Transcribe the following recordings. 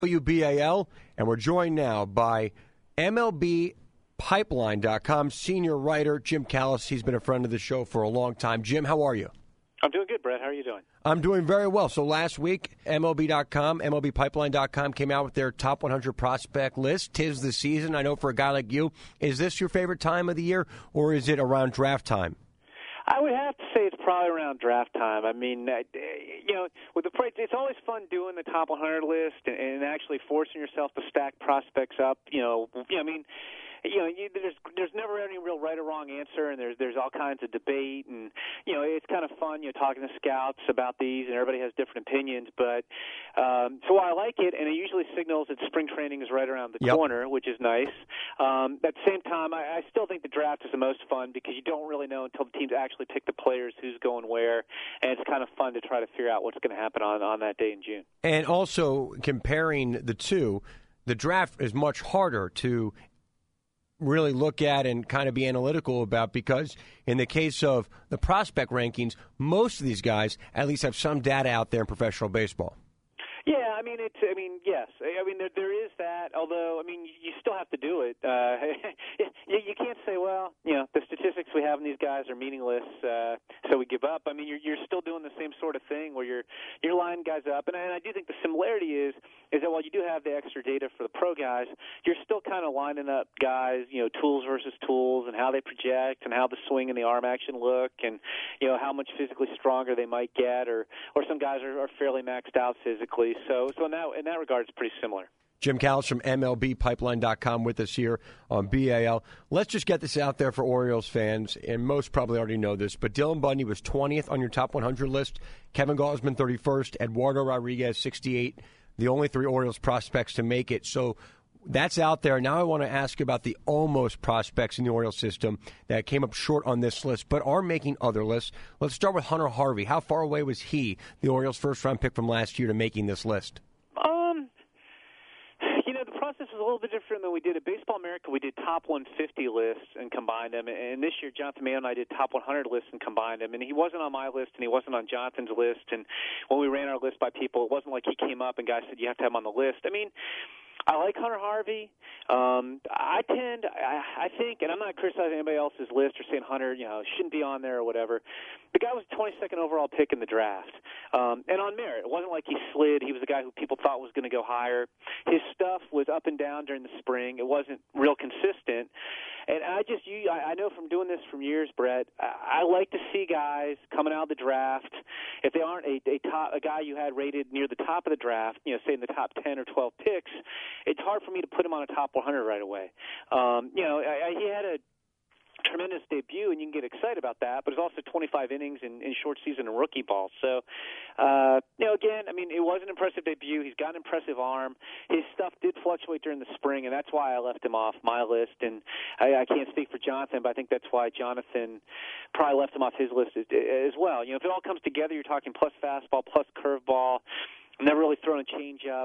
WBAL, and we're joined now by MLBpipeline.com senior writer Jim Callis. He's been a friend of the show for a long time. Jim, how are you? I'm doing good, Brett. How are you doing? I'm doing very well. So last week, MLB.com, MLBpipeline.com came out with their top 100 prospect list. 'Tis the season. I know for a guy like you, is this your favorite time of the year, or is it around draft time? I would have to say it's probably around draft time. I mean, with the it's always fun doing the top 100 list and actually forcing yourself to stack prospects up. There's never any real right or wrong answer, and there's all kinds of debate, and it's kind of fun. Talking to scouts about these, and everybody has different opinions. But so I like it, and it usually signals that spring training is right around the corner, which is nice. At the same time, I still think the draft is the most fun because you don't really know until the teams actually pick the players who's going where, and it's kind of fun to try to figure out what's going to happen on that day in June. And also comparing the two, the draft is much harder to really look at and kind of be analytical about because in the case of the prospect rankings, most of these guys at least have some data out there in professional baseball. Yeah, yes. There is that, although, you still have to do it. You can't say, well, the statistics we have in these guys are meaningless, so we give up. You're still doing the same sort of thing where you're lining guys up. And I do think the similarity is that while you do have the extra data for the pro guys, you're still kind of lining up guys, tools versus tools and how they project and how the swing and the arm action look and, how much physically stronger they might get or some guys are fairly maxed out physically. So in that regard, it's pretty similar. Jim Callis from MLBpipeline.com with us here on BAL. Let's just get this out there for Orioles fans, and most probably already know this, but Dylan Bundy was 20th on your top 100 list, Kevin Gausman 31st, Eduardo Rodriguez 68, the only three Orioles prospects to make it. So that's out there. Now I want to ask about the almost prospects in the Orioles system that came up short on this list but are making other lists. Let's start with Hunter Harvey. How far away was he, the Orioles' first-round pick from last year, to making this list? The process was a little bit different than we did at Baseball America. We did top 150 lists and combined them. And this year, Jonathan Mayo and I did top 100 lists and combined them. And he wasn't on my list and he wasn't on Jonathan's list. And when we ran our list by people, it wasn't like he came up and guys said, you have to have him on the list. I like Hunter Harvey. I think, and I'm not criticizing anybody else's list or saying Hunter, shouldn't be on there or whatever. The guy was the 22nd overall pick in the draft, and on merit. It wasn't like he slid. He was the guy who people thought was going to go higher. His stuff was up and down during the spring. It wasn't real consistent. And I know from doing this for years, Brett, I like to see guys coming out of the draft. If they aren't a guy you had rated near the top of the draft, say in the top 10 or 12 picks, it's hard for me to put him on a top 100 right away. He had a tremendous debut, and you can get excited about that, but it's also 25 innings in short season and rookie ball. So, again, it was an impressive debut. He's got an impressive arm. His stuff did fluctuate during the spring, and that's why I left him off my list. And I can't speak for Jonathan, but I think that's why Jonathan probably left him off his list as well. If it all comes together, you're talking plus fastball, plus curveball, never really thrown a changeup.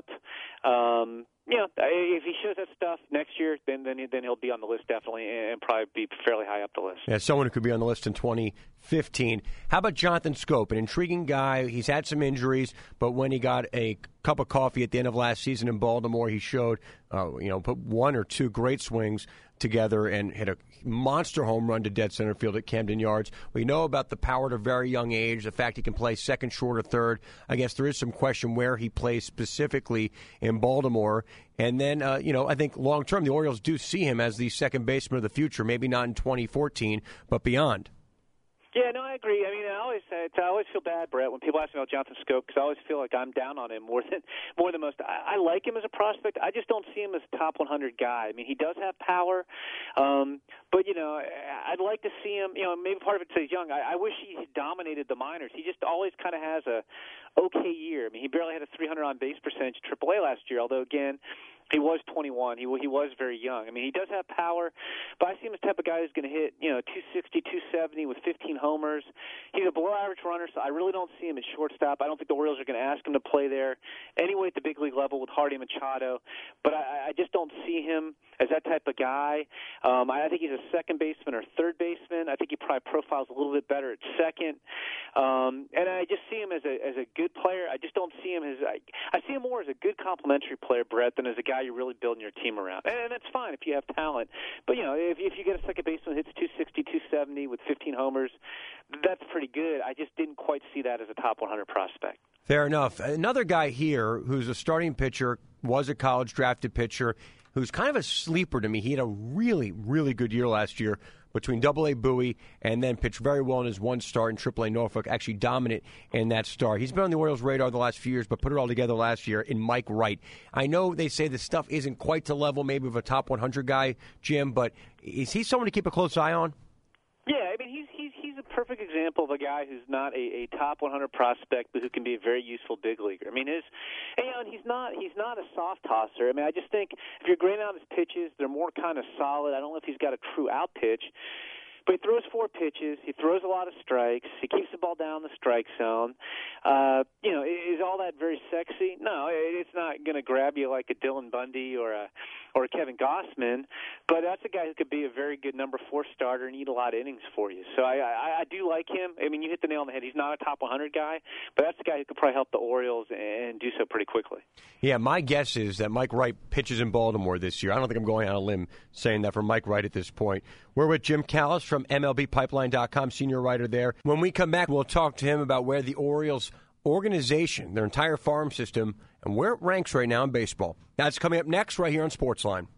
If he shows that stuff next year, then he'll be on the list definitely and probably be fairly high up the list. Yeah, someone who could be on the list in 2015. How about Jonathan Schoop, an intriguing guy? He's had some injuries, but when he got a cup of coffee at the end of last season in Baltimore, he showed, put one or two great swings together and hit a monster home run to dead center field at Camden Yards. We know about the power at a very young age, the fact he can play second, short, or third. I guess there is some question where he plays specifically in Baltimore. And then, I think long-term, the Orioles do see him as the second baseman of the future, maybe not in 2014, but beyond. Yeah, no, I agree. I always feel bad, Brett, when people ask me about Jonathan Schoop because I always feel like I'm down on him more than most. I like him as a prospect. I just don't see him as a top 100 guy. He does have power, but I'd like to see him. Maybe part of it's he's young. I wish he dominated the minors. He just always kind of has a okay year. He barely had a 300 on base percentage AAA last year. Although again, He was 21. He was very young. I mean, he does have power, but I see him as the type of guy who's going to hit, 260, 270 with 15 homers. He's a below-average runner, so I really don't see him at shortstop. I don't think the Orioles are going to ask him to play there anyway at the big league level with Hardy Machado, but I just don't see him as that type of guy. I think he's a second baseman or third baseman. I think he probably profiles a little bit better at second, and I just see him as a good player. I just don't see him as I see him more as a good complementary player, Brett, than as a guy you're really building your team around. And that's fine if you have talent. But, if you get a second baseman who hits 260, 270 with 15 homers, that's pretty good. I just didn't quite see that as a top 100 prospect. Fair enough. Another guy here who's a starting pitcher, was a college drafted pitcher, who's kind of a sleeper to me. He had a really, really good year last year between Double-A Bowie and then pitched very well in his one start in Triple-A Norfolk, actually dominant in that start. He's been on the Orioles' radar the last few years, but put it all together last year in Mike Wright. I know they say the stuff isn't quite to level maybe of a top 100 guy, Jim, but is he someone to keep a close eye on? Yeah, I mean, he's a perfect example of a guy who's not a top 100 prospect, but who can be a very useful big leaguer. I mean, he's not a soft tosser. I mean, I just think if you're grading out his pitches, they're more kind of solid. I don't know if he's got a true out pitch. But he throws 4 pitches. He throws a lot of strikes. He keeps the ball down the strike zone. Is all that very sexy? No, it's not going to grab you like a Dylan Bundy or a Kevin Gossman. But that's a guy who could be a very good number 4 starter and eat a lot of innings for you. So I do like him. I mean, you hit the nail on the head. He's not a top 100 guy, but that's a guy who could probably help the Orioles and do so pretty quickly. Yeah, my guess is that Mike Wright pitches in Baltimore this year. I don't think I'm going on a limb saying that for Mike Wright at this point. We're with Jim Callis from MLBpipeline.com, senior writer there. When we come back, we'll talk to him about where the Orioles organization, their entire farm system, and where it ranks right now in baseball. That's coming up next right here on Sportsline.